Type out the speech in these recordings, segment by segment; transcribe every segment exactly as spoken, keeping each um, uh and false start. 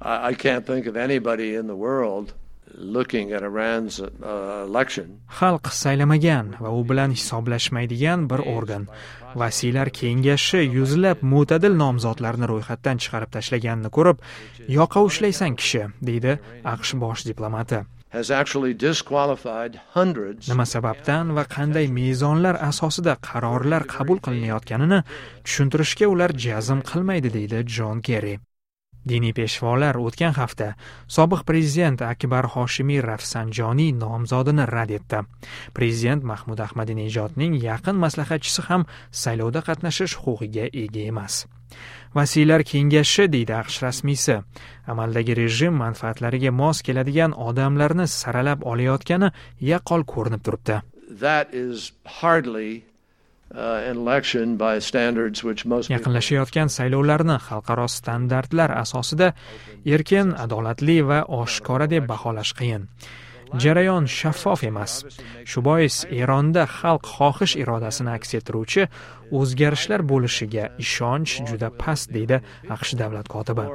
I can't think of anybody in the world looking at Iran's uh, election. Xalq saylamagan va u bilan hisoblashmaydigan bir organ Vasiylar kengashi yuzlab mo'tadil nomzodlarni ro'yxatdan chiqarib tashlaganini ko'rib, yoqa ushlaysan kishi, deydi AQSh bosh diplomati. Has actually disqualified hundreds. Nima sababdan va qanday mezonlar asosida qarorlar qabul qilinayotganini tushuntirishga ular jazm qilmaydi, deydi Jon Kerri. Diniy peshvolar o'tgan hafta sobiq prezident Akbar Hoshimiy Rafsanjoniy nomzodini rad etdi. Prezident Mahmud Ahmadinejodning yaqin maslahatchisi ham saylovda qatnashish huquqiga ega emas. Vasiylar kengashi, deydi AQSh rasmiysi, amaldagi rejim manfaatlariga mos keladigan odamlarni saralab olayotgani yaqqol ko'rinib turibdi. That is hardly Uh, an election by standards which most Yaqinlashayotgan saylovlarni xalqaro standartlar asosida erkin, adolatli va oshkora deb baholash qiyin. Jarayon shaffof emas. Shu bois Eronda xalq xohish irodasini aks ettiruvchi o'zgarishlar bo'lishiga ishonch juda past, deydi AQSh davlat kotibi.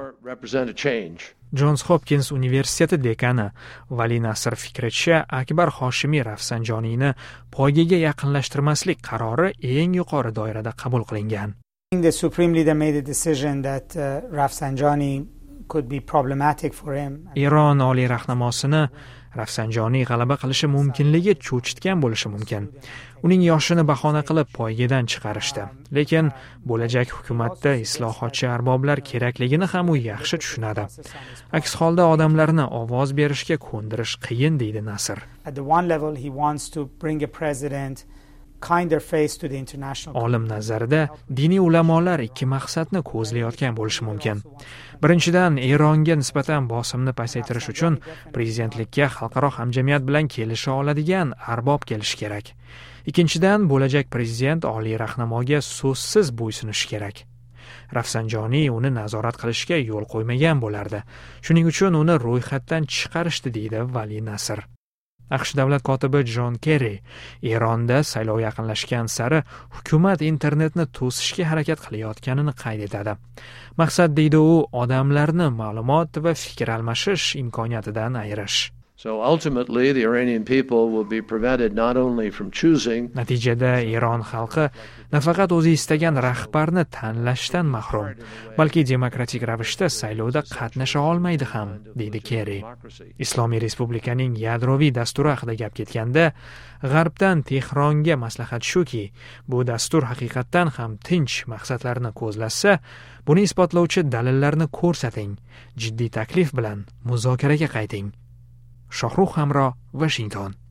Johns Hopkins universiteti dekani Vali Nasr fikricha, Akbar Hoshimiy Rafsanjoniyni poygaga yaqinlashtirmaslik qarori eng yuqori doirada qabul qilingan. The Supreme Leader made a decision that uh, Rafsanjani could be problematic for him. Eron oliy rahnamosini Rafsanjoniy g'alaba qilishi mumkinligi cho'chitgan bo'lishi mumkin. Uning yoshini bahona qilib poygadan chiqarishdi. Lekin bo'lajak hukumatda islohotchi arboblar kerakligini ham u yaxshi tushunadi. Aks holda odamlarni ovoz berishga ko'ndirish qiyin, deydi Nasr. At the one level he wants to bring a president kinder face to the international. Olim nazarida diniy ulamolar ikki maqsadni ko'zlayotgan bo'lishi mumkin. Birinchidan, Eronga nisbatan bosimni pasaytirish uchun prezidentlikka xalqaro hamjamiyat bilan kelisha oladigan arbob kelish kerak. Ikkinchidan, bo'lajak prezident oliy rahnamoga so'zsiz bo'ysunishi kerak. Rafsanjoniy uni nazorat qilishga yo'l qo'ymagan bo'lardi. Shuning uchun uni ro'yxatdan chiqarishdi, deydi Vali Nasr. AQSh davlat kotibi Jon Kerri Eronda saylov yaqinlashgan sari hukumat internetni to'sishga harakat qilayotganini qayd etadi. Maqsad, deydi u, odamlarni ma'lumot va fikr almashish imkoniyatidan ayirish. So ultimately the Iranian people will be prevented not only from choosing. Natijada Eron xalqi nafaqat o'zi istagan rahbarni tanlashdan mahrum, balki demokratik ravishda saylovda qatnasha olmaydi ham, deydi Kerri. Islomiy Respublikaning yadroviy dasturi haqida gap ketganda, G'arbdan Tehronga maslahat shuki, bu dastur haqiqatdan ham tinch maqsadlarni ko'zlasa, buni isbotlovchi dalillarni ko'rsating, jiddiy taklif bilan muzokaraga qayting. Shohrux Hamro, Washington.